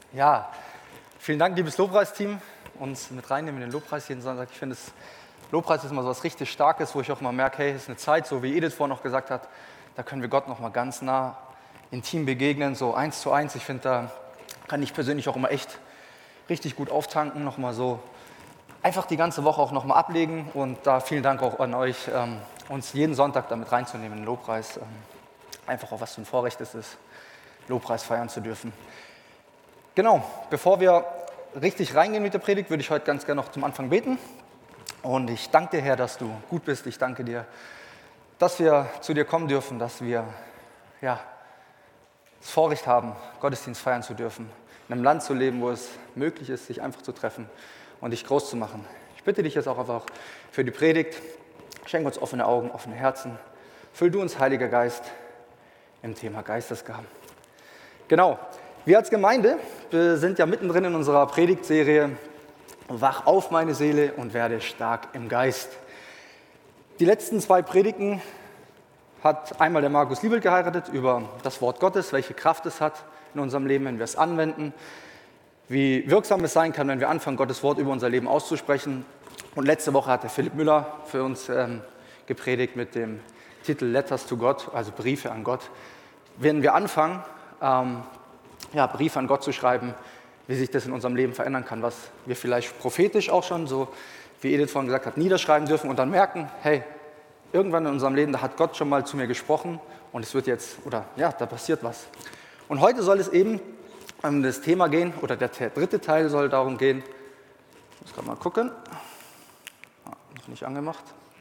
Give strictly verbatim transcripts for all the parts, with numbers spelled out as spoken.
Ja, vielen Dank, liebes Lobpreisteam, uns mit reinnehmen in den Lobpreis jeden Sonntag. Ich finde, das Lobpreis ist immer so was richtig Starkes, wo ich auch mal merke, hey, es ist eine Zeit, so wie Edith vorhin noch gesagt hat, da können wir Gott noch mal ganz nah, intim begegnen, so eins zu eins. Ich finde, da kann ich persönlich auch immer echt richtig gut auftanken, noch mal so einfach die ganze Woche auch noch mal ablegen. Und da vielen Dank auch an euch, ähm, uns jeden Sonntag damit reinzunehmen in den Lobpreis. Ähm, einfach auch was für ein Vorrecht es ist, Lobpreis feiern zu dürfen. Genau, bevor wir richtig reingehen mit der Predigt, würde ich heute ganz gerne noch zum Anfang beten. Und ich danke dir, Herr, dass du gut bist. Ich danke dir, dass wir zu dir kommen dürfen, dass wir ja, das Vorrecht haben, Gottesdienst feiern zu dürfen, in einem Land zu leben, wo es möglich ist, sich einfach zu treffen und dich groß zu machen. Ich bitte dich jetzt auch einfach für die Predigt. Schenk uns offene Augen, offene Herzen. Füll du uns, Heiliger Geist, im Thema Geistesgaben. Genau. Wir als Gemeinde sind ja mittendrin in unserer Predigtserie Wach auf, meine Seele, und werde stark im Geist. Die letzten zwei Predigten hat einmal der Markus Liebelt geheiratet über das Wort Gottes, welche Kraft es hat in unserem Leben, wenn wir es anwenden, wie wirksam es sein kann, wenn wir anfangen, Gottes Wort über unser Leben auszusprechen. Und letzte Woche hat der Philipp Müller für uns ähm, gepredigt mit dem Titel Letters to God, also Briefe an Gott. Wenn wir anfangen, ähm, ja, Briefe an Gott zu schreiben, wie sich das in unserem Leben verändern kann, was wir vielleicht prophetisch auch schon, so wie Edith vorhin gesagt hat, niederschreiben dürfen und dann merken, hey, irgendwann in unserem Leben, da hat Gott schon mal zu mir gesprochen und es wird jetzt, oder ja, da passiert was. Und heute soll es eben um das Thema gehen, oder der dritte Teil soll darum gehen, ich muss gerade mal gucken, ah, noch nicht angemacht,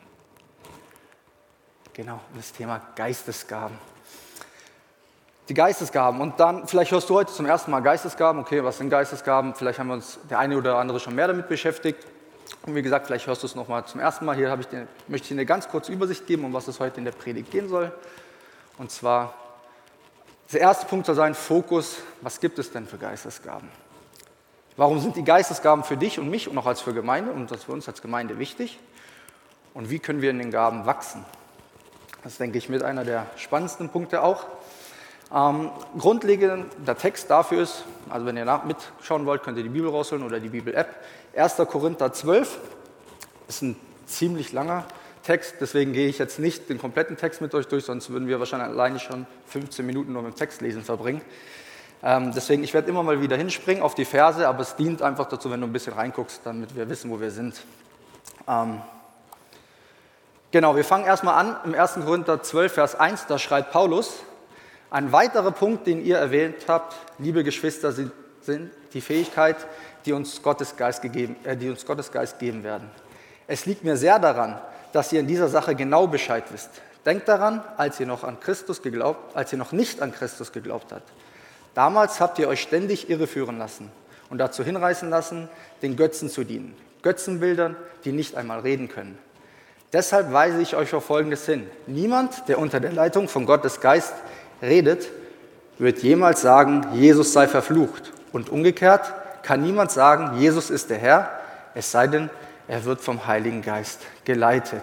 genau, das Thema Geistesgaben. Die Geistesgaben. Und dann, vielleicht hörst du heute zum ersten Mal Geistesgaben. Okay, was sind Geistesgaben? Vielleicht haben wir uns der eine oder andere schon mehr damit beschäftigt. Und wie gesagt, vielleicht hörst du es nochmal zum ersten Mal. Hier habe ich dir, möchte ich dir eine ganz kurze Übersicht geben, um was es heute in der Predigt gehen soll. Und zwar, der erste Punkt soll sein, Fokus. Was gibt es denn für Geistesgaben? Warum sind die Geistesgaben für dich und mich und auch als für Gemeinde und das für uns als Gemeinde wichtig? Und wie können wir in den Gaben wachsen? Das ist, denke ich, mit einer der spannendsten Punkte auch. Ähm, grundlegender Text dafür ist, also wenn ihr nach, mitschauen wollt, könnt ihr die Bibel rausholen oder die Bibel-App. erster Korinther zwölf ist ein ziemlich langer Text, deswegen gehe ich jetzt nicht den kompletten Text mit euch durch, sonst würden wir wahrscheinlich alleine schon fünfzehn Minuten nur mit dem Textlesen verbringen. Ähm, deswegen, ich werde immer mal wieder hinspringen auf die Verse, aber es dient einfach dazu, wenn du ein bisschen reinguckst, damit wir wissen, wo wir sind. Ähm, genau, wir fangen erstmal an im erster Korinther zwölf, Vers eins, da schreibt Paulus: Ein weiterer Punkt, den ihr erwähnt habt, liebe Geschwister, sind, sind die Fähigkeit, die uns, Gottes Geist gegeben, äh, die uns Gottes Geist geben werden. Es liegt mir sehr daran, dass ihr in dieser Sache genau Bescheid wisst. Denkt daran, als ihr noch an Christus geglaubt, als ihr noch nicht an Christus geglaubt habt. Damals habt ihr euch ständig irreführen lassen und dazu hinreißen lassen, den Götzen zu dienen. Götzenbildern, die nicht einmal reden können. Deshalb weise ich euch auf Folgendes hin. Niemand, der unter der Leitung von Gottes Geist redet, wird jemals sagen, Jesus sei verflucht. Und umgekehrt kann niemand sagen, Jesus ist der Herr, es sei denn, er wird vom Heiligen Geist geleitet.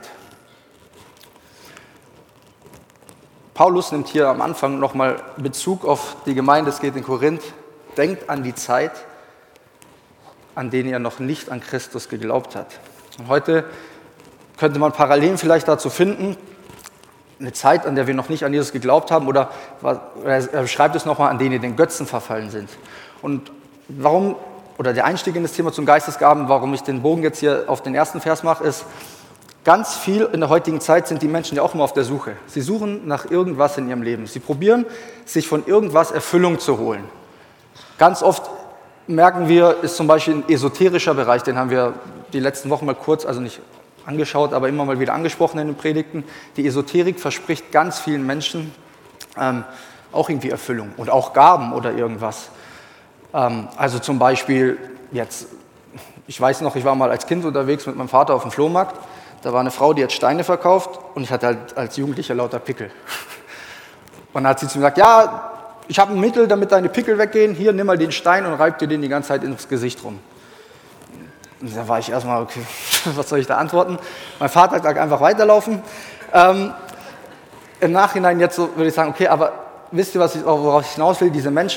Paulus nimmt hier am Anfang nochmal Bezug auf die Gemeinde, es geht in Korinth. Denkt an die Zeit, an der ihr noch nicht an Christus geglaubt habt. Und heute könnte man Parallelen vielleicht dazu finden, eine Zeit, an der wir noch nicht an Jesus geglaubt haben, oder er beschreibt es nochmal, an denen ihr den Götzen verfallen sind. Und warum, oder der Einstieg in das Thema zum Geistesgaben, warum ich den Bogen jetzt hier auf den ersten Vers mache, ist, ganz viel in der heutigen Zeit sind die Menschen ja auch immer auf der Suche. Sie suchen nach irgendwas in ihrem Leben. Sie probieren, sich von irgendwas Erfüllung zu holen. Ganz oft merken wir, ist zum Beispiel ein esoterischer Bereich, den haben wir die letzten Wochen mal kurz, also nicht angeschaut, aber immer mal wieder angesprochen in den Predigten. Die Esoterik verspricht ganz vielen Menschen ähm, auch irgendwie Erfüllung und auch Gaben oder irgendwas. Ähm, also zum Beispiel jetzt, ich weiß noch, ich war mal als Kind unterwegs mit meinem Vater auf dem Flohmarkt. Da war eine Frau, die hat Steine verkauft und ich hatte halt als Jugendlicher lauter Pickel. Und dann hat sie zu mir gesagt, ja, ich habe ein Mittel, damit deine Pickel weggehen. Hier, nimm mal den Stein und reib dir den die ganze Zeit ins Gesicht rum. Und da war ich erstmal, okay, was soll ich da antworten? Mein Vater sagt, einfach weiterlaufen. Ähm, Im Nachhinein jetzt so würde ich sagen, okay, aber wisst ihr, was ich, worauf ich hinaus will? Diese Menschen,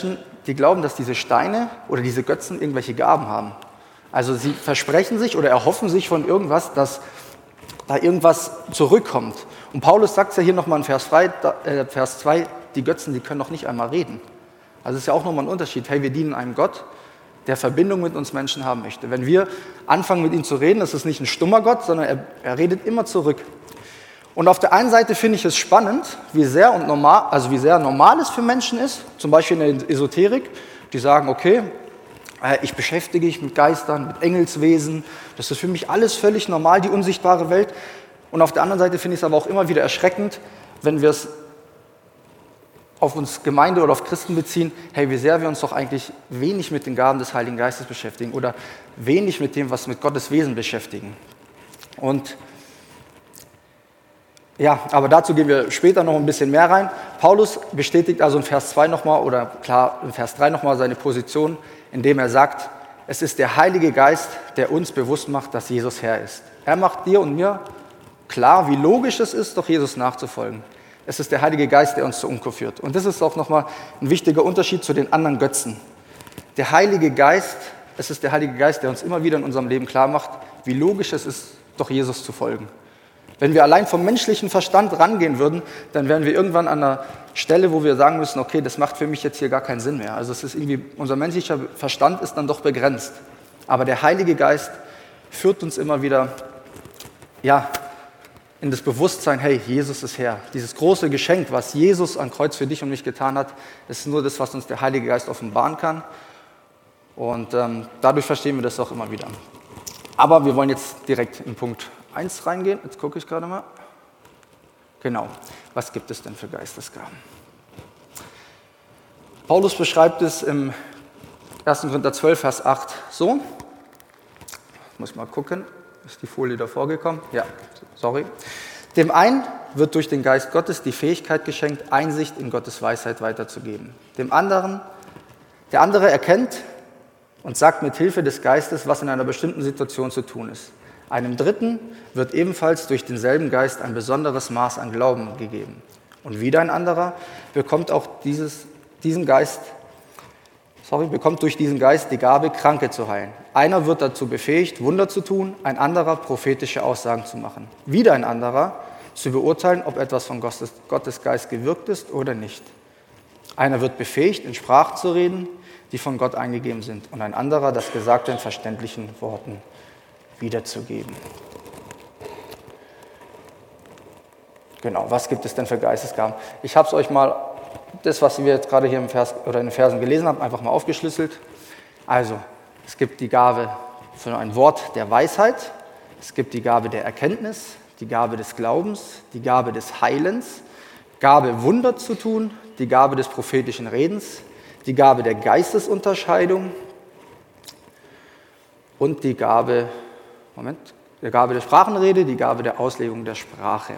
die glauben, dass diese Steine oder diese Götzen irgendwelche Gaben haben. Also sie versprechen sich oder erhoffen sich von irgendwas, dass da irgendwas zurückkommt. Und Paulus sagt es ja hier nochmal in Vers zwei, die Götzen, die können noch nicht einmal reden. Also es ist ja auch nochmal ein Unterschied. Hey, wir dienen einem Gott, der Verbindung mit uns Menschen haben möchte. Wenn wir anfangen, mit ihm zu reden, ist es nicht ein stummer Gott, sondern er, er redet immer zurück. Und auf der einen Seite finde ich es spannend, wie sehr, und normal, also wie sehr normal es für Menschen ist, zum Beispiel in der Esoterik, die sagen, okay, ich beschäftige mich mit Geistern, mit Engelswesen, das ist für mich alles völlig normal, die unsichtbare Welt. Und auf der anderen Seite finde ich es aber auch immer wieder erschreckend, wenn wir es auf uns Gemeinde oder auf Christen beziehen, hey, wie sehr wir uns doch eigentlich wenig mit den Gaben des Heiligen Geistes beschäftigen oder wenig mit dem, was mit Gottes Wesen beschäftigen. Und ja, aber dazu gehen wir später noch ein bisschen mehr rein. Paulus bestätigt also in Vers zwei nochmal oder klar in Vers drei nochmal seine Position, indem er sagt, es ist der Heilige Geist, der uns bewusst macht, dass Jesus Herr ist. Er macht dir und mir klar, wie logisch es ist, doch Jesus nachzufolgen. Es ist der Heilige Geist, der uns zur Umkehr führt. Und das ist auch nochmal ein wichtiger Unterschied zu den anderen Götzen. Der Heilige Geist, es ist der Heilige Geist, der uns immer wieder in unserem Leben klar macht, wie logisch es ist, doch Jesus zu folgen. Wenn wir allein vom menschlichen Verstand rangehen würden, dann wären wir irgendwann an einer Stelle, wo wir sagen müssen, okay, das macht für mich jetzt hier gar keinen Sinn mehr. Also es ist irgendwie, unser menschlicher Verstand ist dann doch begrenzt. Aber der Heilige Geist führt uns immer wieder, ja, in das Bewusstsein, hey, Jesus ist Herr. Dieses große Geschenk, was Jesus am Kreuz für dich und mich getan hat, ist nur das, was uns der Heilige Geist offenbaren kann. Und ähm, dadurch verstehen wir das auch immer wieder. Aber wir wollen jetzt direkt in Punkt eins reingehen. Jetzt gucke ich gerade mal. Genau. Was gibt es denn für Geistesgaben? Paulus beschreibt es im ersten Korinther zwölf, Vers acht so. Ich muss mal gucken. Ist die Folie davor gekommen? Ja, sorry. Dem einen wird durch den Geist Gottes die Fähigkeit geschenkt, Einsicht in Gottes Weisheit weiterzugeben. Dem anderen, der andere erkennt und sagt mit Hilfe des Geistes, was in einer bestimmten Situation zu tun ist. Einem Dritten wird ebenfalls durch denselben Geist ein besonderes Maß an Glauben gegeben. Und wieder ein anderer bekommt auch dieses, diesen Geist, sorry, bekommt durch diesen Geist die Gabe, Kranke zu heilen. Einer wird dazu befähigt, Wunder zu tun, ein anderer prophetische Aussagen zu machen. Wieder ein anderer zu beurteilen, ob etwas von Gottes, Gottes Geist gewirkt ist oder nicht. Einer wird befähigt, in Sprachen zu reden, die von Gott eingegeben sind, und ein anderer das Gesagte in verständlichen Worten wiederzugeben. Genau, was gibt es denn für Geistesgaben? Ich habe es euch mal, das, was wir jetzt gerade hier im Vers oder in den Versen gelesen haben, einfach mal aufgeschlüsselt. Also, es gibt die Gabe für ein Wort der Weisheit, es gibt die Gabe der Erkenntnis, die Gabe des Glaubens, die Gabe des Heilens, Gabe Wunder zu tun, die Gabe des prophetischen Redens, die Gabe der Geistesunterscheidung und die Gabe, Moment, die Gabe der Sprachenrede, die Gabe der Auslegung der Sprache.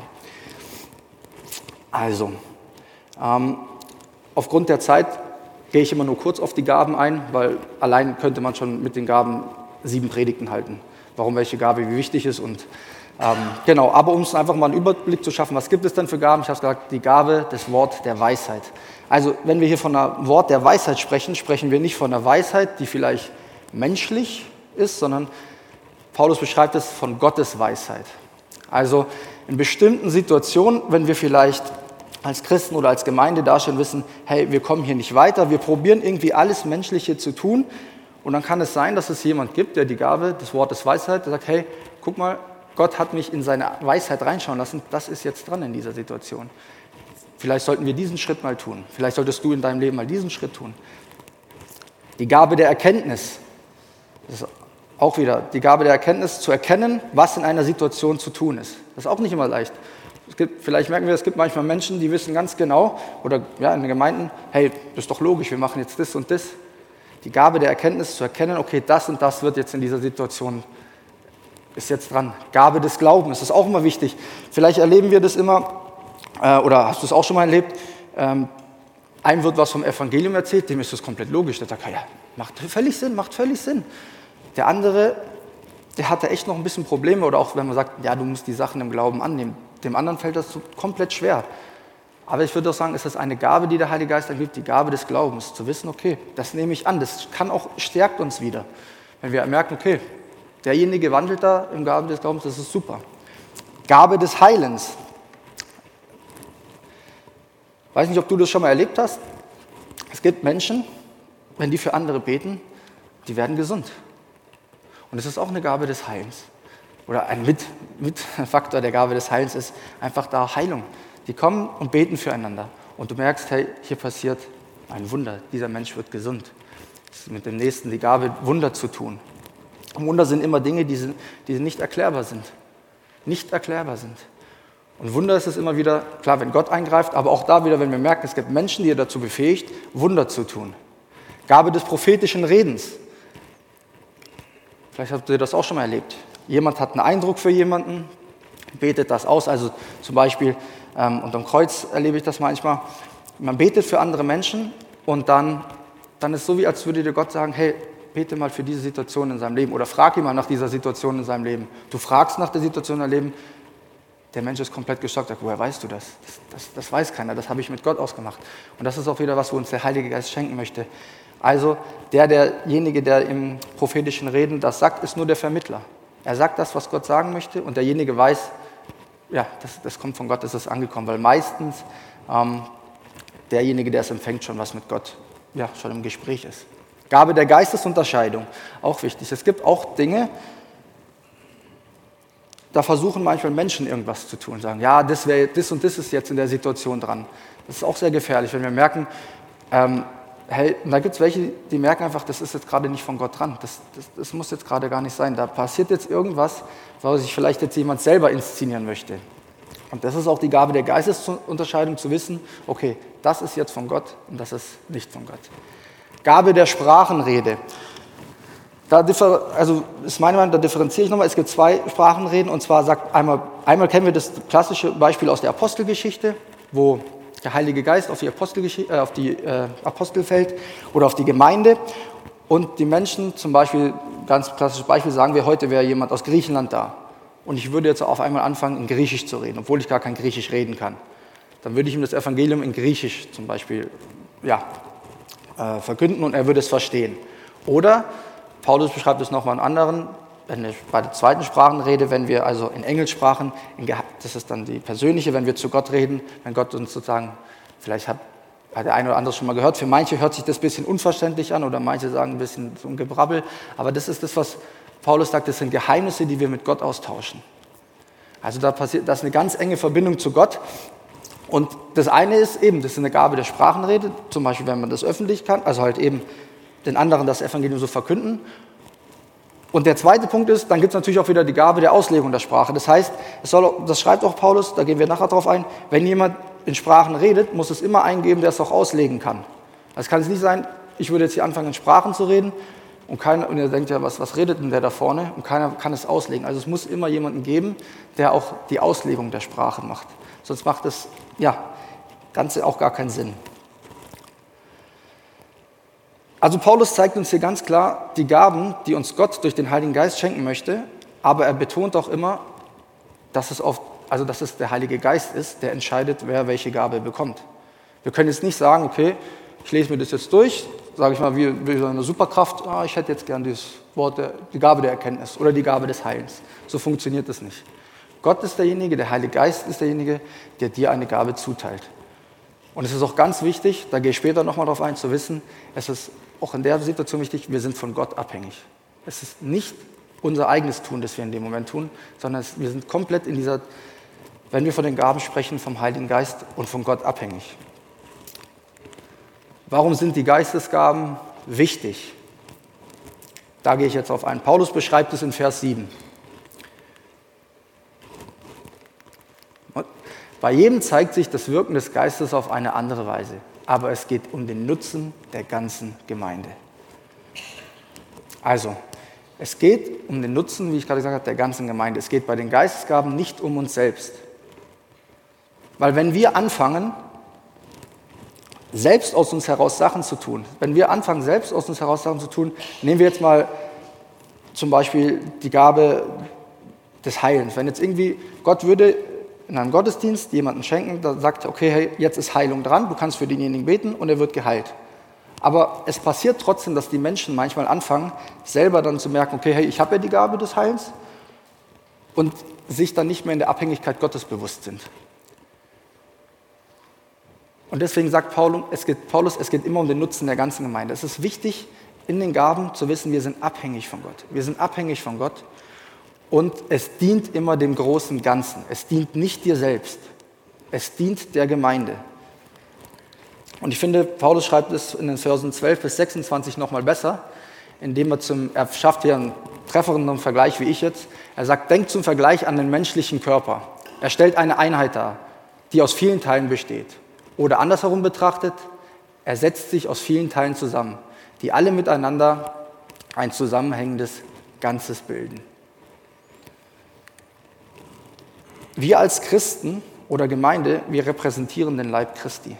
Also, ähm, aufgrund der Zeit gehe ich immer nur kurz auf die Gaben ein, weil allein könnte man schon mit den Gaben sieben Predigten halten, warum welche Gabe wie wichtig ist. Und ähm, genau, aber um es einfach mal einen Überblick zu schaffen, was gibt es denn für Gaben? Ich habe gesagt, die Gabe des Wort der Weisheit. Also wenn wir hier von einem Wort der Weisheit sprechen, sprechen wir nicht von einer Weisheit, die vielleicht menschlich ist, sondern Paulus beschreibt es von Gottes Weisheit. Also in bestimmten Situationen, wenn wir vielleicht als Christen oder als Gemeinde dastehen, wissen, hey, wir kommen hier nicht weiter, wir probieren irgendwie alles Menschliche zu tun, und dann kann es sein, dass es jemand gibt, der die Gabe des Wortes Weisheit, der sagt, hey, guck mal, Gott hat mich in seine Weisheit reinschauen lassen, das ist jetzt dran in dieser Situation. Vielleicht sollten wir diesen Schritt mal tun, vielleicht solltest du in deinem Leben mal diesen Schritt tun. Die Gabe der Erkenntnis, das ist auch wieder die Gabe der Erkenntnis, zu erkennen, was in einer Situation zu tun ist. Das ist auch nicht immer leicht. Es gibt, vielleicht merken wir, es gibt manchmal Menschen, die wissen ganz genau, oder ja, in den Gemeinden, hey, das ist doch logisch, wir machen jetzt das und das. Die Gabe der Erkenntnis zu erkennen, okay, das und das wird jetzt in dieser Situation, ist jetzt dran. Gabe des Glaubens, das ist auch immer wichtig. Vielleicht erleben wir das immer, äh, oder hast du es auch schon mal erlebt, ähm, einem wird was vom Evangelium erzählt, dem ist das komplett logisch. Der sagt, ja, macht völlig Sinn, macht völlig Sinn. Der andere, der hatte echt noch ein bisschen Probleme, oder auch wenn man sagt, ja, du musst die Sachen im Glauben annehmen. Dem anderen fällt das so komplett schwer. Aber ich würde auch sagen, es ist eine Gabe, die der Heilige Geist dann gibt, die Gabe des Glaubens. Zu wissen, okay, das nehme ich an. Das kann auch, stärkt uns wieder. Wenn wir merken, okay, derjenige wandelt da im Gabe des Glaubens, das ist super. Gabe des Heilens. Ich weiß nicht, ob du das schon mal erlebt hast. Es gibt Menschen, wenn die für andere beten, die werden gesund. Und es ist auch eine Gabe des Heilens. Oder ein Mit, Mitfaktor der Gabe des Heilens ist einfach da Heilung. Die kommen und beten füreinander. Und du merkst, hey, hier passiert ein Wunder. Dieser Mensch wird gesund. Das ist mit dem Nächsten die Gabe, Wunder zu tun. Und Wunder sind immer Dinge, die, sind, die nicht erklärbar sind. Nicht erklärbar sind. Und Wunder ist es immer wieder, klar, wenn Gott eingreift, aber auch da wieder, wenn wir merken, es gibt Menschen, die er dazu befähigt, Wunder zu tun. Gabe des prophetischen Redens. Vielleicht habt ihr das auch schon mal erlebt. Jemand hat einen Eindruck für jemanden, betet das aus. Also zum Beispiel ähm, unterm Kreuz erlebe ich das manchmal. Man betet für andere Menschen und dann, dann ist es so, wie als würde dir Gott sagen, hey, bete mal für diese Situation in seinem Leben oder frag ihn mal nach dieser Situation in seinem Leben. Du fragst nach der Situation in seinem Leben, der Mensch ist komplett geschockt, sagt, woher weißt du das? Das, das? das weiß keiner, das habe ich mit Gott ausgemacht. Und das ist auch wieder was, wo uns der Heilige Geist schenken möchte. Also der, derjenige, der im prophetischen Reden das sagt, ist nur der Vermittler. Er sagt das, was Gott sagen möchte und derjenige weiß, ja, das, das kommt von Gott, das ist angekommen. Weil meistens ähm, derjenige, der es empfängt, schon was mit Gott ja, schon im Gespräch ist. Gabe der Geistesunterscheidung, auch wichtig. Es gibt auch Dinge, da versuchen manchmal Menschen irgendwas zu tun, sagen, ja, das, wär, das und das ist jetzt in der Situation dran. Das ist auch sehr gefährlich, wenn wir merken, ähm, hey, da gibt es welche, die merken einfach, das ist jetzt gerade nicht von Gott dran. Das, das, das muss jetzt gerade gar nicht sein. Da passiert jetzt irgendwas, wo sich vielleicht jetzt jemand selber inszenieren möchte. Und das ist auch die Gabe der Geistesunterscheidung, zu wissen, okay, das ist jetzt von Gott und das ist nicht von Gott. Gabe der Sprachenrede. Da differ, also ist meine Meinung, da differenziere ich nochmal. Es gibt zwei Sprachenreden und zwar sagt einmal, einmal kennen wir das klassische Beispiel aus der Apostelgeschichte, wo der Heilige Geist auf die, Apostelgesch- äh, auf die äh, Apostel fällt oder auf die Gemeinde und die Menschen, zum Beispiel, ganz klassisches Beispiel, sagen wir, heute wäre jemand aus Griechenland da und ich würde jetzt auf einmal anfangen, in Griechisch zu reden, obwohl ich gar kein Griechisch reden kann. Dann würde ich ihm das Evangelium in Griechisch zum Beispiel ja, äh, verkünden und er würde es verstehen. Oder Paulus beschreibt es nochmal in anderen, wenn ich bei der zweiten Sprachenrede, wenn wir also in Engelssprachen, in Gehe- das ist dann die persönliche, wenn wir zu Gott reden, wenn Gott uns sozusagen, vielleicht hat, hat der eine oder andere schon mal gehört, für manche hört sich das ein bisschen unverständlich an oder manche sagen ein bisschen so ein Gebrabbel, aber das ist das, was Paulus sagt, das sind Geheimnisse, die wir mit Gott austauschen. Also da passiert, das ist eine ganz enge Verbindung zu Gott. Und das eine ist eben, das ist eine Gabe der Sprachenrede, zum Beispiel, wenn man das öffentlich kann, also halt eben den anderen das Evangelium so verkünden. Und der zweite Punkt ist, dann gibt es natürlich auch wieder die Gabe der Auslegung der Sprache. Das heißt, es soll, das schreibt auch Paulus, da gehen wir nachher drauf ein, wenn jemand in Sprachen redet, muss es immer einen geben, der es auch auslegen kann. Also kann es nicht sein, ich würde jetzt hier anfangen, in Sprachen zu reden und keiner, und ihr denkt ja, was, was redet denn der da vorne? Und keiner kann es auslegen. Also es muss immer jemanden geben, der auch die Auslegung der Sprache macht. Sonst macht das, ja, Ganze auch gar keinen Sinn. Also Paulus zeigt uns hier ganz klar die Gaben, die uns Gott durch den Heiligen Geist schenken möchte, aber er betont auch immer, dass es, oft, also dass es der Heilige Geist ist, der entscheidet, wer welche Gabe bekommt. Wir können jetzt nicht sagen, okay, ich lese mir das jetzt durch, sage ich mal, wie, wie so eine Superkraft, ah, ich hätte jetzt gern dieses Wort, der, die Gabe der Erkenntnis oder die Gabe des Heilens. So funktioniert das nicht. Gott ist derjenige, der Heilige Geist ist derjenige, der dir eine Gabe zuteilt. Und es ist auch ganz wichtig, da gehe ich später nochmal drauf ein, zu wissen, es ist auch in der Situation wichtig, wir sind von Gott abhängig. Es ist nicht unser eigenes Tun, das wir in dem Moment tun, sondern es, wir sind komplett in dieser, wenn wir von den Gaben sprechen, vom Heiligen Geist und von Gott abhängig. Warum sind die Geistesgaben wichtig? Da gehe ich jetzt auf ein. Paulus beschreibt es in Vers sieben. Bei jedem zeigt sich das Wirken des Geistes auf eine andere Weise. Aber es geht um den Nutzen der ganzen Gemeinde. Also, es geht um den Nutzen, wie ich gerade gesagt habe, der ganzen Gemeinde. Es geht bei den Geistesgaben nicht um uns selbst. Weil wenn wir anfangen, selbst aus uns heraus Sachen zu tun, wenn wir anfangen, selbst aus uns heraus Sachen zu tun, nehmen wir jetzt mal zum Beispiel die Gabe des Heilens. Wenn jetzt irgendwie, Gott würde in einem Gottesdienst jemanden schenken, da sagt, okay, hey, jetzt ist Heilung dran, du kannst für denjenigen beten und er wird geheilt. Aber es passiert trotzdem, dass die Menschen manchmal anfangen, selber dann zu merken, okay, hey, ich habe ja die Gabe des Heils und sich dann nicht mehr in der Abhängigkeit Gottes bewusst sind. Und deswegen sagt Paulus es, geht, Paulus, es geht immer um den Nutzen der ganzen Gemeinde. Es ist wichtig, in den Gaben zu wissen, wir sind abhängig von Gott. Wir sind abhängig von Gott und es dient immer dem großen Ganzen. Es dient nicht dir selbst, es dient der Gemeinde. Und ich finde, Paulus schreibt es in den Versen zwölf bis sechsundzwanzig nochmal besser, indem er zum, er schafft hier einen treffenden Vergleich wie ich jetzt. Er sagt, denkt zum Vergleich an den menschlichen Körper. Er stellt eine Einheit dar, die aus vielen Teilen besteht. Oder andersherum betrachtet, er setzt sich aus vielen Teilen zusammen, die alle miteinander ein zusammenhängendes Ganzes bilden. Wir als Christen oder Gemeinde, wir repräsentieren den Leib Christi.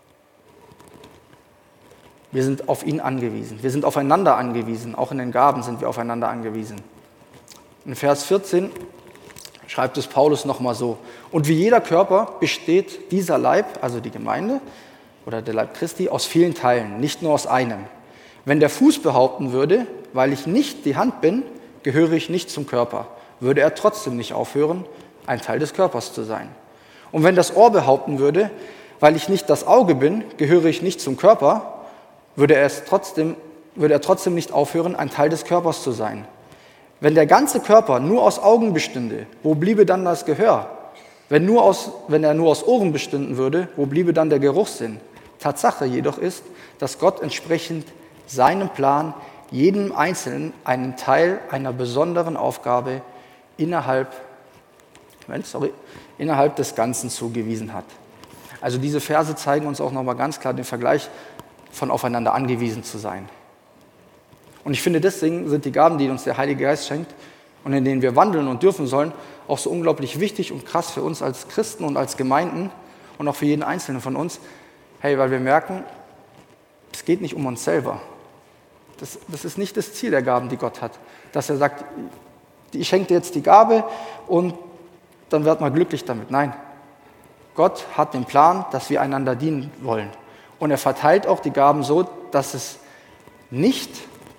Wir sind auf ihn angewiesen. Wir sind aufeinander angewiesen. Auch in den Gaben sind wir aufeinander angewiesen. In Vers vierzehn schreibt es Paulus nochmal so. Und wie jeder Körper besteht dieser Leib, also die Gemeinde oder der Leib Christi, aus vielen Teilen, nicht nur aus einem. Wenn der Fuß behaupten würde, weil ich nicht die Hand bin, gehöre ich nicht zum Körper, würde er trotzdem nicht aufhören, ein Teil des Körpers zu sein. Und wenn das Ohr behaupten würde, weil ich nicht das Auge bin, gehöre ich nicht zum Körper, würde er, es trotzdem, würde er trotzdem nicht aufhören, ein Teil des Körpers zu sein. Wenn der ganze Körper nur aus Augen bestünde, wo bliebe dann das Gehör? Wenn, nur aus, wenn er nur aus Ohren bestünden würde, wo bliebe dann der Geruchssinn? Tatsache jedoch ist, dass Gott entsprechend seinem Plan jedem Einzelnen einen Teil einer besonderen Aufgabe innerhalb, Moment, sorry, innerhalb des Ganzen zugewiesen hat. Also diese Verse zeigen uns auch nochmal ganz klar den Vergleich von aufeinander angewiesen zu sein. Und ich finde, deswegen sind die Gaben, die uns der Heilige Geist schenkt und in denen wir wandeln und dürfen sollen, auch so unglaublich wichtig und krass für uns als Christen und als Gemeinden und auch für jeden Einzelnen von uns. Hey, weil wir merken, es geht nicht um uns selber. Das, das ist nicht das Ziel der Gaben, die Gott hat. Dass er sagt, ich schenke dir jetzt die Gabe und dann werd mal glücklich damit. Nein, Gott hat den Plan, dass wir einander dienen wollen. Und er verteilt auch die Gaben so, dass es nicht,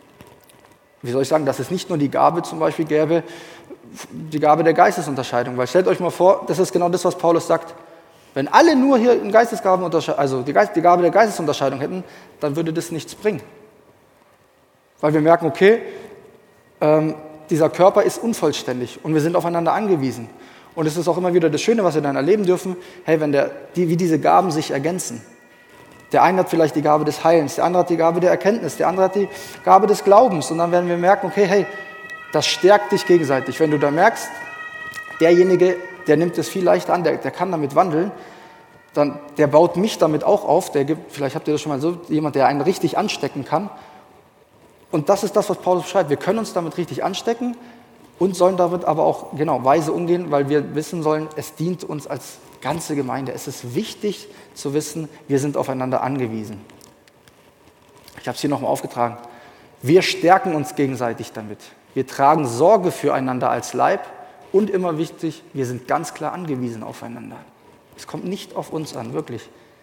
wie soll ich sagen, dass es nicht nur die Gabe zum Beispiel gäbe, die Gabe der Geistesunterscheidung. Weil stellt euch mal vor, das ist genau das, was Paulus sagt. Wenn alle nur hier in Geistesgaben, also die, Geist, die Gabe der Geistesunterscheidung hätten, dann würde das nichts bringen. Weil wir merken, okay, ähm, dieser Körper ist unvollständig und wir sind aufeinander angewiesen. Und es ist auch immer wieder das Schöne, was wir dann erleben dürfen, hey, wenn der, die, wie diese Gaben sich ergänzen. Der eine hat vielleicht die Gabe des Heilens, der andere hat die Gabe der Erkenntnis, der andere hat die Gabe des Glaubens. Und dann werden wir merken, okay, hey, das stärkt dich gegenseitig. Wenn du da merkst, derjenige, der nimmt es viel leichter an, der, der kann damit wandeln, dann, der baut mich damit auch auf. Der gibt, vielleicht habt ihr das schon mal so, jemand, der einen richtig anstecken kann. Und das ist das, was Paulus schreibt. Wir können uns damit richtig anstecken und sollen damit aber auch genau weise umgehen, weil wir wissen sollen, es dient uns als ganze Gemeinde. Es ist wichtig zu wissen, wir sind aufeinander angewiesen. Ich habe es hier nochmal aufgetragen. Wir stärken uns gegenseitig damit. Wir tragen Sorge füreinander als Leib und immer wichtig, wir sind ganz klar angewiesen aufeinander. Es kommt nicht auf uns an, wirklich.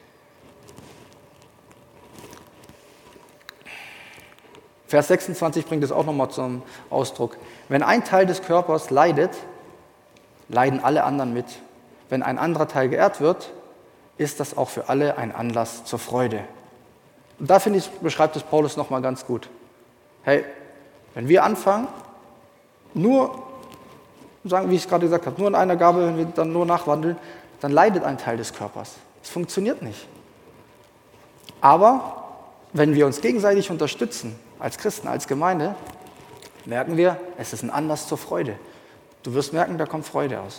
Vers sechsundzwanzig bringt es auch nochmal zum Ausdruck. Wenn ein Teil des Körpers leidet, leiden alle anderen mit. Wenn ein anderer Teil geehrt wird, ist das auch für alle ein Anlass zur Freude. Und da, finde ich, beschreibt es Paulus nochmal ganz gut. Hey, wenn wir anfangen, nur, sagen, wie ich es gerade gesagt habe, nur in einer Gabe, wenn wir dann nur nachwandeln, dann leidet ein Teil des Körpers. Es funktioniert nicht. Aber wenn wir uns gegenseitig unterstützen, als Christen, als Gemeinde, merken wir, es ist ein Anlass zur Freude. Du wirst merken, da kommt Freude aus.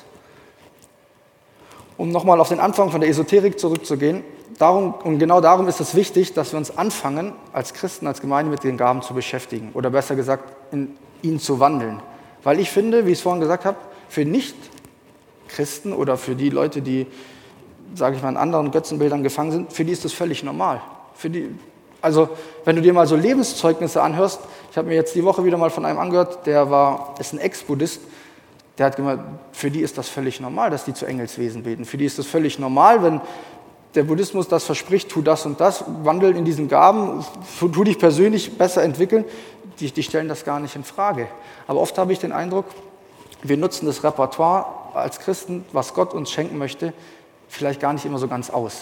Um nochmal auf den Anfang von der Esoterik zurückzugehen, darum, und genau darum ist es wichtig, dass wir uns anfangen, als Christen, als Gemeinde mit den Gaben zu beschäftigen oder besser gesagt, in ihnen zu wandeln. Weil ich finde, wie ich es vorhin gesagt habe, für Nicht-Christen oder für die Leute, die, sage ich mal, in anderen Götzenbildern gefangen sind, für die ist das völlig normal. Für die, also wenn du dir mal so Lebenszeugnisse anhörst, ich habe mir jetzt die Woche wieder mal von einem angehört, der war, ist ein Ex-Buddhist, der hat gemeint, für die ist das völlig normal, dass die zu Engelswesen beten. Für die ist das völlig normal, wenn der Buddhismus das verspricht, tu das und das, wandel in diesen Gaben, tu dich persönlich besser entwickeln. Die, die stellen das gar nicht in Frage. Aber oft habe ich den Eindruck, wir nutzen das Repertoire als Christen, was Gott uns schenken möchte, vielleicht gar nicht immer so ganz aus.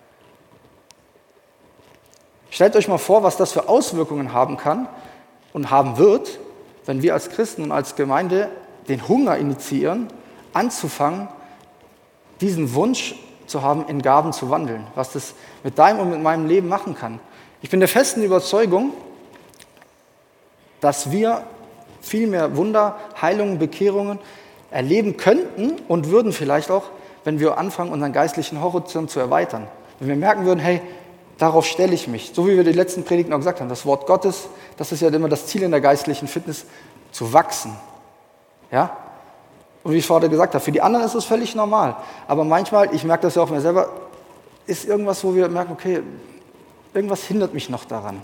Stellt euch mal vor, was das für Auswirkungen haben kann und haben wird, wenn wir als Christen und als Gemeinde den Hunger initiieren, anzufangen, diesen Wunsch zu haben, in Gaben zu wandeln, was das mit deinem und mit meinem Leben machen kann. Ich bin der festen Überzeugung, dass wir viel mehr Wunder, Heilungen, Bekehrungen erleben könnten und würden vielleicht auch, wenn wir anfangen, unseren geistlichen Horizont zu erweitern. Wenn wir merken würden, hey, darauf stelle ich mich. So wie wir die letzten Predigten auch gesagt haben, das Wort Gottes, das ist ja immer das Ziel in der geistlichen Fitness, zu wachsen. Ja? Und wie ich vorher gesagt habe, für die anderen ist es völlig normal. Aber manchmal, ich merke das ja auch mir selber, ist irgendwas, wo wir merken, okay, irgendwas hindert mich noch daran.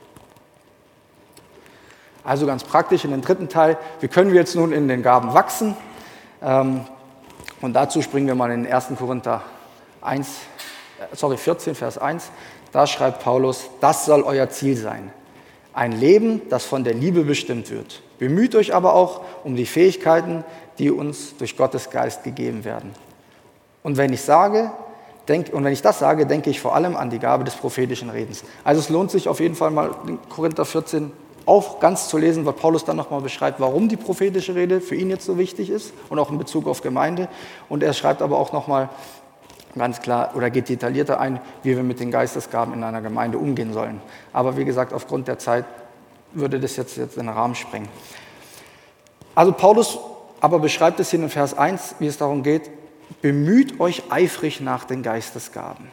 Also ganz praktisch in den dritten Teil, wie können wir jetzt nun in den Gaben wachsen? Und dazu springen wir mal in den ersten Korinther eins, sorry, vierzehn, Vers eins. Da schreibt Paulus, das soll euer Ziel sein. Ein Leben, das von der Liebe bestimmt wird. Bemüht euch aber auch um die Fähigkeiten, die uns durch Gottes Geist gegeben werden. Und wenn ich sage, denk, und wenn ich das sage, denke ich vor allem an die Gabe des prophetischen Redens. Also es lohnt sich auf jeden Fall mal in Korinther vierzehn auch ganz zu lesen, weil Paulus dann nochmal beschreibt, warum die prophetische Rede für ihn jetzt so wichtig ist und auch in Bezug auf Gemeinde. Und er schreibt aber auch nochmal ganz klar oder geht detaillierter ein, wie wir mit den Geistesgaben in einer Gemeinde umgehen sollen. Aber wie gesagt, aufgrund der Zeit würde das jetzt, jetzt in den Rahmen sprengen. Also Paulus aber beschreibt es hier in Vers eins, wie es darum geht, bemüht euch eifrig nach den Geistesgaben.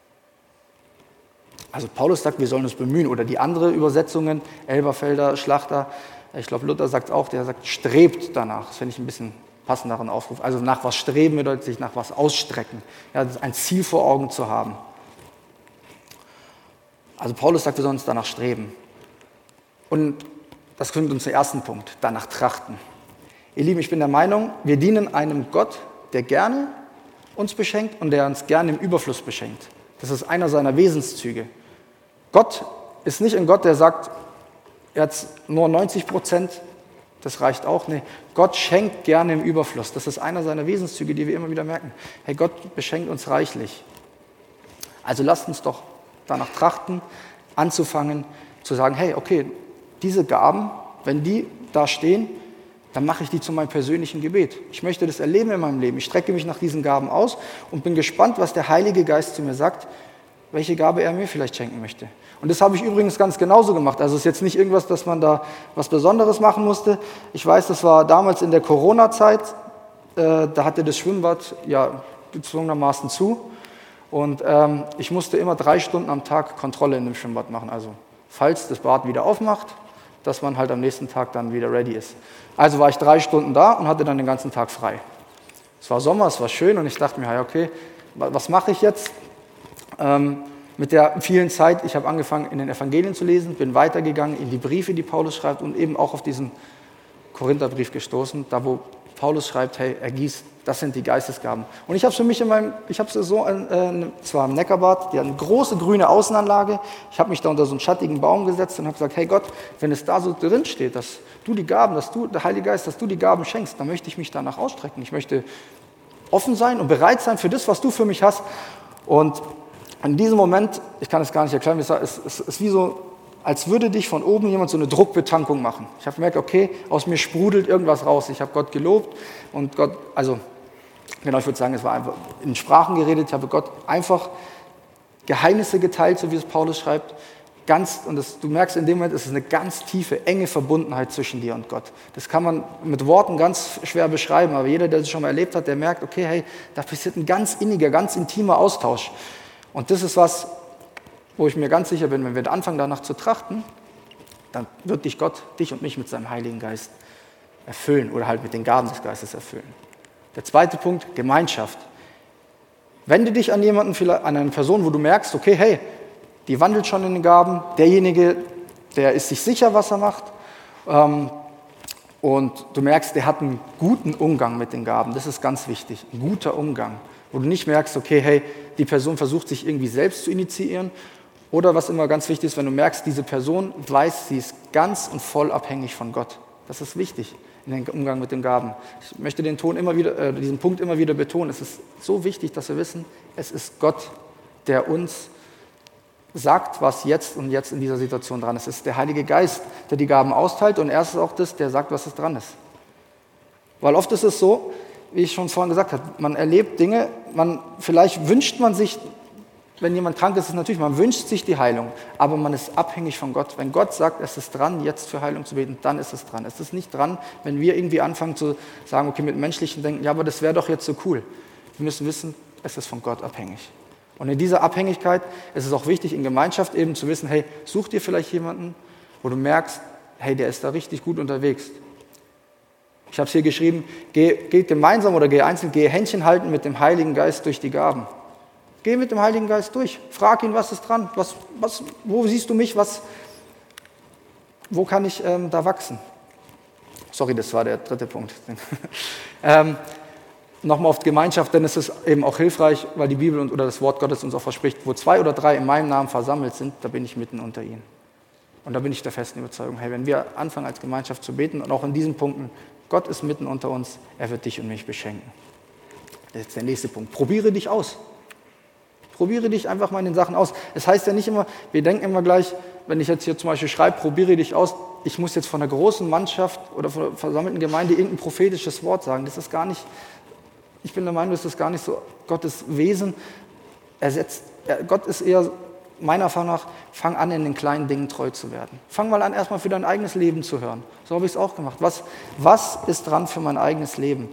Also Paulus sagt, wir sollen uns bemühen. Oder die andere Übersetzungen, Elberfelder, Schlachter, ich glaube Luther sagt es auch, der sagt, strebt danach. Das finde ich ein bisschen passenderen Aufruf. Also nach was streben bedeutet sich nach was ausstrecken. Ja, das ist ein Ziel vor Augen zu haben. Also Paulus sagt, wir sollen uns danach streben. Und das bringt uns zum ersten Punkt, danach trachten. Ihr Lieben, ich bin der Meinung, wir dienen einem Gott, der gerne uns beschenkt und der uns gerne im Überfluss beschenkt. Das ist einer seiner Wesenszüge. Gott ist nicht ein Gott, der sagt, jetzt nur neunzig Prozent, das reicht auch. Nee, Gott schenkt gerne im Überfluss. Das ist einer seiner Wesenszüge, die wir immer wieder merken. Hey, Gott beschenkt uns reichlich. Also lasst uns doch danach trachten, anzufangen, zu sagen, hey, okay, diese Gaben, wenn die da stehen, dann mache ich die zu meinem persönlichen Gebet. Ich möchte das erleben in meinem Leben. Ich strecke mich nach diesen Gaben aus und bin gespannt, was der Heilige Geist zu mir sagt, welche Gabe er mir vielleicht schenken möchte. Und das habe ich übrigens ganz genauso gemacht. Also es ist jetzt nicht irgendwas, dass man da was Besonderes machen musste. Ich weiß, das war damals in der Corona-Zeit, äh, da hatte das Schwimmbad ja gezwungenermaßen zu. Und ähm, ich musste immer drei Stunden am Tag Kontrolle in dem Schwimmbad machen. Also falls das Bad wieder aufmacht, dass man halt am nächsten Tag dann wieder ready ist. Also war ich drei Stunden da und hatte dann den ganzen Tag frei. Es war Sommer, es war schön und ich dachte mir, okay, was mache ich jetzt? Ähm, mit der vielen Zeit, ich habe angefangen in den Evangelien zu lesen, bin weitergegangen in die Briefe, die Paulus schreibt und eben auch auf diesen Korintherbrief gestoßen, da wo Paulus schreibt, hey, er gießt, das sind die Geistesgaben. Und ich habe es für mich in meinem, ich habe es so, äh, zwar im Neckarbad, die hat eine große grüne Außenanlage, ich habe mich da unter so einen schattigen Baum gesetzt und habe gesagt, hey Gott, wenn es da so drin steht, dass du die Gaben, dass du, der Heilige Geist, dass du die Gaben schenkst, dann möchte ich mich danach ausstrecken. Ich möchte offen sein und bereit sein für das, was du für mich hast. Und in diesem Moment, ich kann es gar nicht erklären, es ist wie so, als würde dich von oben jemand so eine Druckbetankung machen. Ich habe gemerkt, okay, aus mir sprudelt irgendwas raus. Ich habe Gott gelobt und Gott, also genau, ich würde sagen, es war einfach in Sprachen geredet. Ich habe Gott einfach Geheimnisse geteilt, so wie es Paulus schreibt. Ganz, und das, du merkst in dem Moment, es ist eine ganz tiefe, enge Verbundenheit zwischen dir und Gott. Das kann man mit Worten ganz schwer beschreiben, aber jeder, der das schon mal erlebt hat, der merkt, okay, hey, da passiert ein ganz inniger, ganz intimer Austausch. Und das ist was, wo ich mir ganz sicher bin, wenn wir anfangen, danach zu trachten, dann wird dich Gott, dich und mich mit seinem Heiligen Geist erfüllen oder halt mit den Gaben des Geistes erfüllen. Der zweite Punkt, Gemeinschaft. Wende dich an jemanden, vielleicht an eine Person, wo du merkst, okay, hey, die wandelt schon in den Gaben, derjenige, der ist sich sicher, was er macht. und du merkst, der hat einen guten Umgang mit den Gaben. Das ist ganz wichtig, ein guter Umgang. Wo du nicht merkst, okay, hey, die Person versucht sich irgendwie selbst zu initiieren. Oder was immer ganz wichtig ist, wenn du merkst, diese Person weiß, sie ist ganz und voll abhängig von Gott. Das ist wichtig in dem Umgang mit den Gaben. Ich möchte den Ton immer wieder, äh, diesen Punkt immer wieder betonen. Es ist so wichtig, dass wir wissen, es ist Gott, der uns sagt, was jetzt und jetzt in dieser Situation dran ist. Es ist der Heilige Geist, der die Gaben austeilt und er ist auch das, der sagt, was es dran ist. Weil oft ist es so, wie ich schon vorhin gesagt habe, man erlebt Dinge, man, vielleicht wünscht man sich, wenn jemand krank ist, ist es natürlich, man wünscht sich die Heilung, aber man ist abhängig von Gott. Wenn Gott sagt, es ist dran, jetzt für Heilung zu beten, dann ist es dran. Es ist nicht dran, wenn wir irgendwie anfangen zu sagen, okay, mit menschlichen Denken, ja, aber das wäre doch jetzt so cool. Wir müssen wissen, es ist von Gott abhängig. Und in dieser Abhängigkeit ist es auch wichtig, in Gemeinschaft eben zu wissen, hey, such dir vielleicht jemanden, wo du merkst, hey, der ist da richtig gut unterwegs. Ich habe es hier geschrieben, geh, geh gemeinsam oder geh einzeln, geh Händchen halten mit dem Heiligen Geist durch die Gaben. Geh mit dem Heiligen Geist durch. Frag ihn, was ist dran? Was, was, wo siehst du mich? Was, wo kann ich ähm, da wachsen? Sorry, das war der dritte Punkt. ähm, Nochmal auf die Gemeinschaft, denn es ist eben auch hilfreich, weil die Bibel und, oder das Wort Gottes uns auch verspricht, wo zwei oder drei in meinem Namen versammelt sind, da bin ich mitten unter ihnen. Und da bin ich der festen Überzeugung, hey, wenn wir anfangen als Gemeinschaft zu beten und auch in diesen Punkten, Gott ist mitten unter uns, er wird dich und mich beschenken. Das ist der nächste Punkt. Probiere dich aus. Probiere dich einfach mal in den Sachen aus. Es heißt ja nicht immer, wir denken immer gleich, wenn ich jetzt hier zum Beispiel schreibe, probiere dich aus, ich muss jetzt von einer großen Mannschaft oder von einer versammelten Gemeinde irgendein prophetisches Wort sagen. Das ist gar nicht, ich bin der Meinung, das ist gar nicht so Gottes Wesen. Er setzt, er, Gott ist eher, meiner Erfahrung nach, fang an, in den kleinen Dingen treu zu werden. Fang mal an, erstmal für dein eigenes Leben zu hören. So habe ich es auch gemacht. Was, was ist dran für mein eigenes Leben?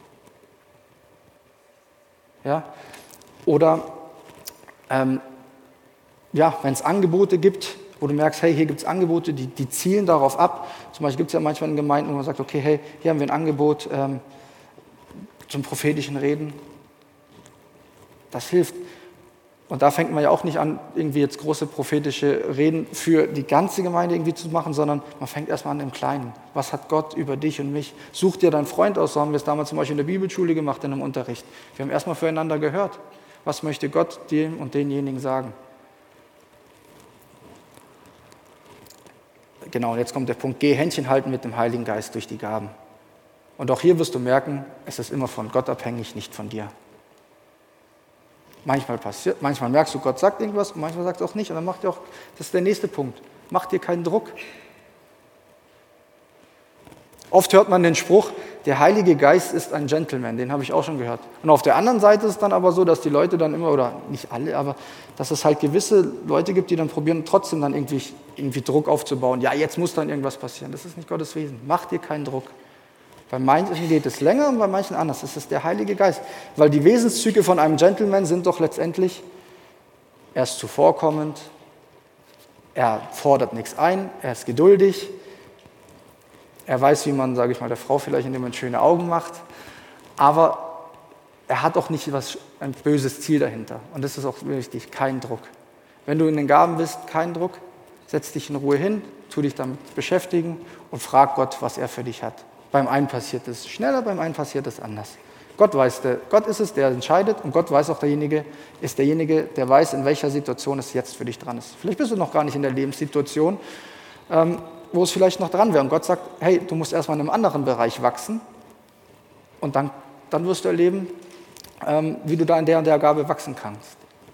Ja? Oder ähm, ja, wenn es Angebote gibt, wo du merkst, hey, hier gibt es Angebote, die, die zielen darauf ab. Zum Beispiel gibt es ja manchmal in Gemeinden, wo man sagt, okay, hey, hier haben wir ein Angebot ähm, zum prophetischen Reden. Das hilft. Und da fängt man ja auch nicht an, irgendwie jetzt große prophetische Reden für die ganze Gemeinde irgendwie zu machen, sondern man fängt erstmal an im Kleinen. Was hat Gott über dich und mich? Such dir deinen Freund aus, so haben wir es damals zum Beispiel in der Bibelschule gemacht, in einem Unterricht. Wir haben erstmal füreinander gehört. Was möchte Gott dem und denjenigen sagen? Genau, und jetzt kommt der Punkt, geh Händchen halten mit dem Heiligen Geist durch die Gaben. Und auch hier wirst du merken, es ist immer von Gott abhängig, nicht von dir. Manchmal passiert, manchmal merkst du, Gott sagt irgendwas und manchmal sagt er auch nicht. Und dann macht er auch, das ist der nächste Punkt, mach dir keinen Druck. Oft hört man den Spruch, der Heilige Geist ist ein Gentleman, den habe ich auch schon gehört. Und auf der anderen Seite ist es dann aber so, dass die Leute dann immer, oder nicht alle, aber dass es halt gewisse Leute gibt, die dann probieren, trotzdem dann irgendwie, irgendwie Druck aufzubauen. Ja, jetzt muss dann irgendwas passieren. Das ist nicht Gottes Wesen. Mach dir keinen Druck. Bei manchen geht es länger und bei manchen anders. Das ist der Heilige Geist. Weil die Wesenszüge von einem Gentleman sind doch letztendlich, er ist zuvorkommend, er fordert nichts ein, er ist geduldig, er weiß, wie man, sage ich mal, der Frau vielleicht in dem Moment schöne Augen macht, aber er hat auch nicht was, ein böses Ziel dahinter. Und das ist auch wichtig, kein Druck. Wenn du in den Gaben bist, kein Druck, setz dich in Ruhe hin, tu dich damit beschäftigen und frag Gott, was er für dich hat. Beim einen passiert es schneller, beim einen passiert es anders. Gott weiß, der, Gott ist es, der entscheidet und Gott weiß auch, derjenige ist derjenige, der weiß, in welcher Situation es jetzt für dich dran ist. Vielleicht bist du noch gar nicht in der Lebenssituation, ähm, wo es vielleicht noch dran wäre. Und Gott sagt, hey, du musst erstmal in einem anderen Bereich wachsen und dann, dann wirst du erleben, ähm, wie du da in der und der Gabe wachsen kannst.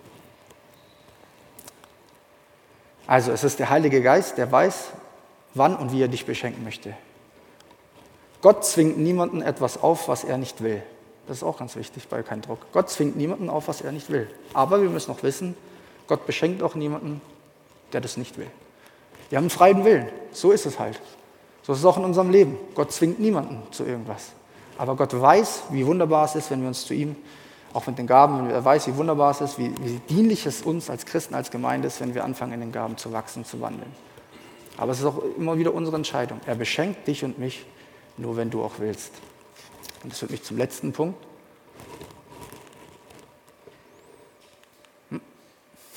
Also es ist der Heilige Geist, der weiß, wann und wie er dich beschenken möchte. Gott zwingt niemanden etwas auf, was er nicht will. Das ist auch ganz wichtig bei keinem Druck. Gott zwingt niemanden auf, was er nicht will. Aber wir müssen auch wissen, Gott beschenkt auch niemanden, der das nicht will. Wir haben einen freien Willen. So ist es halt. So ist es auch in unserem Leben. Gott zwingt niemanden zu irgendwas. Aber Gott weiß, wie wunderbar es ist, wenn wir uns zu ihm, auch mit den Gaben, wenn er weiß, wie wunderbar es ist, wie, wie dienlich es uns als Christen, als Gemeinde ist, wenn wir anfangen, in den Gaben zu wachsen, zu wandeln. Aber es ist auch immer wieder unsere Entscheidung. Er beschenkt dich und mich, nur wenn du auch willst. Und das führt mich zum letzten Punkt. Hm.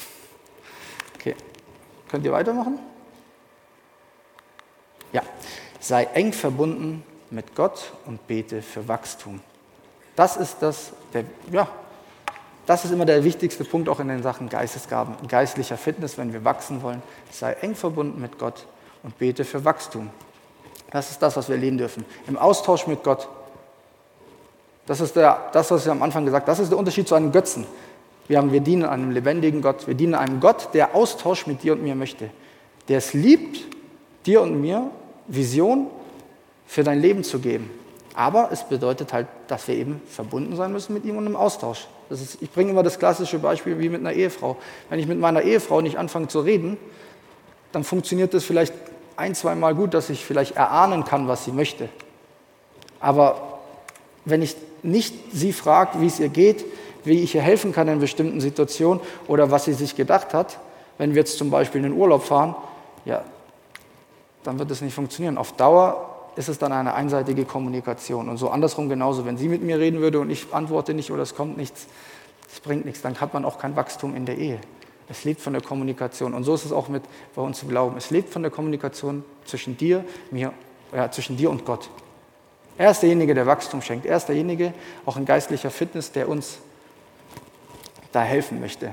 Okay, könnt ihr weitermachen? Ja, sei eng verbunden mit Gott und bete für Wachstum. Das ist, das, der, ja, das ist immer der wichtigste Punkt auch in den Sachen Geistesgaben, geistlicher Fitness, wenn wir wachsen wollen. Sei eng verbunden mit Gott und bete für Wachstum. Das ist das, was wir erleben dürfen. Im Austausch mit Gott. Das ist der, das, was ich am Anfang gesagt habe. Das ist der Unterschied zu einem Götzen. Wir, haben, wir dienen einem lebendigen Gott. Wir dienen einem Gott, der Austausch mit dir und mir möchte. Der es liebt, dir und mir Vision für dein Leben zu geben. Aber es bedeutet halt, dass wir eben verbunden sein müssen mit ihm und im Austausch. Das ist, ich bringe immer das klassische Beispiel wie mit einer Ehefrau. Wenn ich mit meiner Ehefrau nicht anfange zu reden, dann funktioniert das vielleicht ein, zwei Mal gut, dass ich vielleicht erahnen kann, was sie möchte. Aber wenn ich nicht sie frage, wie es ihr geht, wie ich ihr helfen kann in bestimmten Situationen oder was sie sich gedacht hat, wenn wir jetzt zum Beispiel in den Urlaub fahren, ja, dann wird das nicht funktionieren. Auf Dauer ist es dann eine einseitige Kommunikation. Und so andersrum genauso. Wenn sie mit mir reden würde und ich antworte nicht oder es kommt nichts, es bringt nichts, dann hat man auch kein Wachstum in der Ehe. Es lebt von der Kommunikation. Und so ist es auch mit bei uns im Glauben. Es lebt von der Kommunikation zwischen dir, mir, ja, zwischen dir und Gott. Er ist derjenige, der Wachstum schenkt. Er ist derjenige, auch in geistlicher Fitness, der uns da helfen möchte.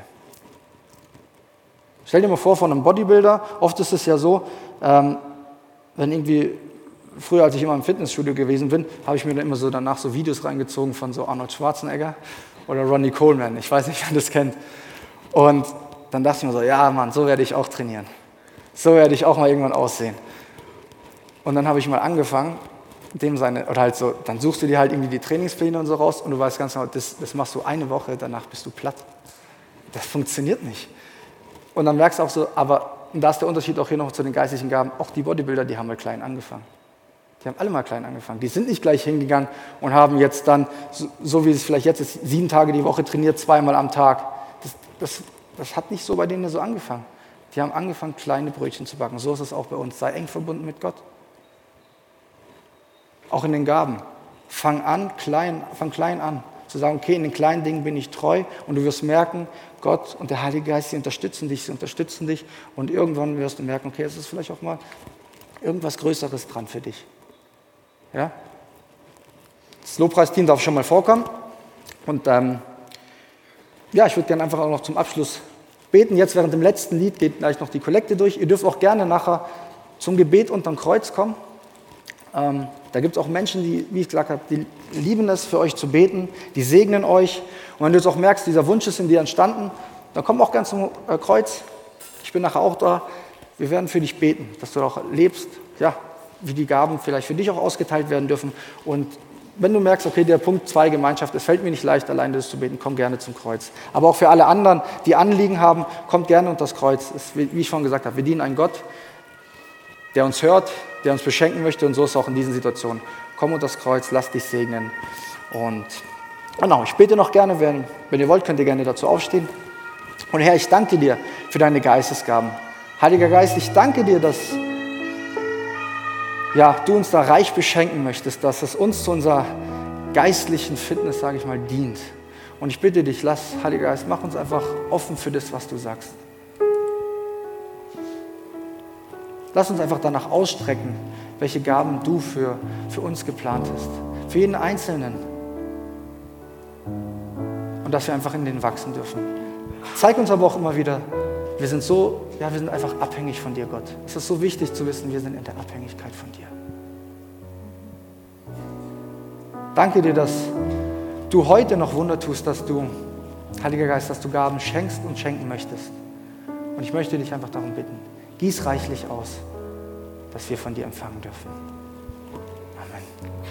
Stell dir mal vor, von einem Bodybuilder, oft ist es ja so, ähm, wenn irgendwie, früher als ich immer im Fitnessstudio gewesen bin, habe ich mir dann immer so danach so Videos reingezogen von so Arnold Schwarzenegger oder Ronnie Coleman, ich weiß nicht, wer das kennt. Und dann dachte ich mir so, ja Mann, so werde ich auch trainieren. So werde ich auch mal irgendwann aussehen. Und dann habe ich mal angefangen, dem seine, oder halt so, dann suchst du dir halt irgendwie die Trainingspläne und so raus und du weißt ganz genau, das, das machst du eine Woche, danach bist du platt. Das funktioniert nicht. Und dann merkst du auch so, aber und da ist der Unterschied auch hier noch zu den geistlichen Gaben, auch die Bodybuilder, die haben mal klein angefangen. Die haben alle mal klein angefangen. Die sind nicht gleich hingegangen und haben jetzt dann, so, so wie es vielleicht jetzt ist, sieben Tage die Woche trainiert, zweimal am Tag. Das, das, das hat nicht so bei denen so angefangen. Die haben angefangen, kleine Brötchen zu backen. So ist es auch bei uns. Sei eng verbunden mit Gott. Auch in den Gaben. Fang an, klein, fang klein an. Zu sagen, okay, in den kleinen Dingen bin ich treu und du wirst merken, Gott und der Heilige Geist, sie unterstützen dich, sie unterstützen dich und irgendwann wirst du merken, okay, es ist vielleicht auch mal irgendwas Größeres dran für dich. Ja? Das Lobpreisteam darf schon mal vorkommen und ähm, ja, ich würde gerne einfach auch noch zum Abschluss beten. Jetzt während dem letzten Lied geht gleich noch die Kollekte durch. Ihr dürft auch gerne nachher zum Gebet unterm Kreuz kommen. Ähm, da gibt es auch Menschen, die, wie ich gesagt habe, die lieben es, für euch zu beten, die segnen euch. Und wenn du jetzt auch merkst, dieser Wunsch ist in dir entstanden, dann komm auch ganz zum äh, Kreuz. Ich bin nachher auch da. Wir werden für dich beten, dass du auch lebst, ja, wie die Gaben vielleicht für dich auch ausgeteilt werden dürfen. Und wenn du merkst, okay, der Punkt zwei Gemeinschaft, es fällt mir nicht leicht, alleine das zu beten, komm gerne zum Kreuz. Aber auch für alle anderen, die Anliegen haben, kommt gerne unter das Kreuz. Es, wie ich schon gesagt habe, wir dienen einen Gott, der uns hört, der uns beschenken möchte und so ist es auch in diesen Situationen. Komm unter das Kreuz, lass dich segnen und genau, ich bete noch gerne, wenn, wenn ihr wollt, könnt ihr gerne dazu aufstehen. Und Herr, ich danke dir für deine Geistesgaben. Heiliger Geist, ich danke dir, dass ja, du uns da reich beschenken möchtest, dass es uns zu unserer geistlichen Fitness, sage ich mal, dient. Und ich bitte dich, lass, Heiliger Geist, mach uns einfach offen für das, was du sagst. Lass uns einfach danach ausstrecken, welche Gaben du für, für uns geplant hast. Für jeden Einzelnen. Und dass wir einfach in denen wachsen dürfen. Zeig uns aber auch immer wieder, wir sind so, ja, wir sind einfach abhängig von dir, Gott. Es ist so wichtig zu wissen, wir sind in der Abhängigkeit von dir. Danke dir, dass du heute noch Wunder tust, dass du, Heiliger Geist, dass du Gaben schenkst und schenken möchtest. Und ich möchte dich einfach darum bitten, gieß reichlich aus, dass wir von dir empfangen dürfen. Amen.